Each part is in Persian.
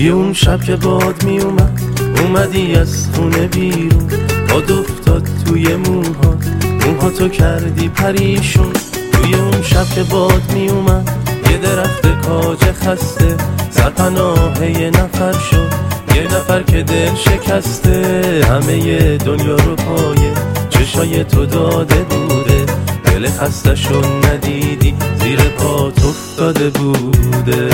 توی اون شب که باد می اومدی از خونه بیرون، باد افتاد توی موهاتو کردی پریشون. توی اون شب که باد می یه درخت کاج خسته سرپناه یه نفر شد، یه نفر که دل شکسته همه دنیا رو پایه چشای تو داده بوده، دل خستشو ندیدی زیر پات افتاده بوده.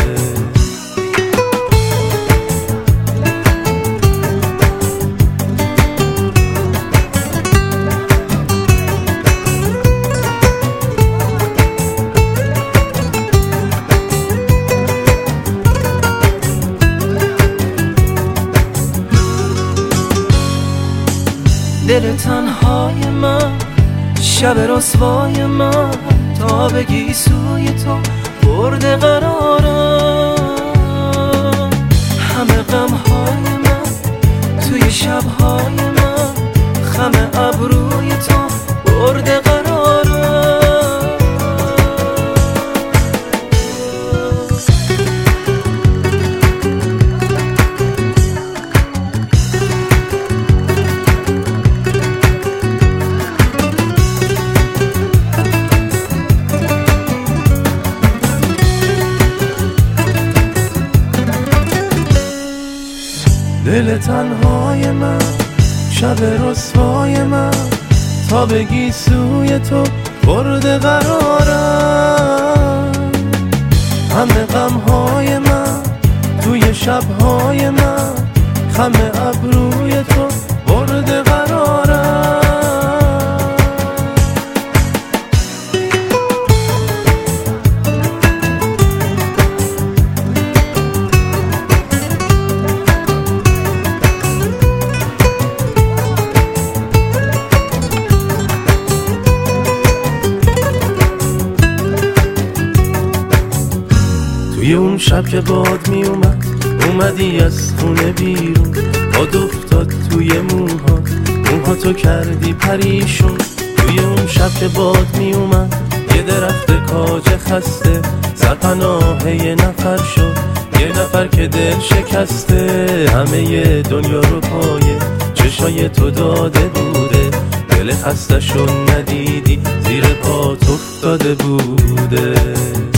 دل تنهای من، شب رسوای من، تا بگی سوی تو برده قرارم. همه غمهای من توی شبهای من، خم ابروی تو برده قرارم. دل تنهای من، شب رسوای من، تا بگی سوی تو برده قرارم. همه غمهای من توی شبهای من، خم ابروی تو برده قرارم. توی اون شب که باد می اومدی از خونه بیرون، باد افتاد توی موهاتو کردی پریشون. توی اون شب که باد می یه درخت کاج خسته سرپناه یه نفر شد، یه نفر که دل شکسته همه دنیا رو پایه چشای تو داده بوده، دل خستشو ندیدی زیر پات افتاده بوده.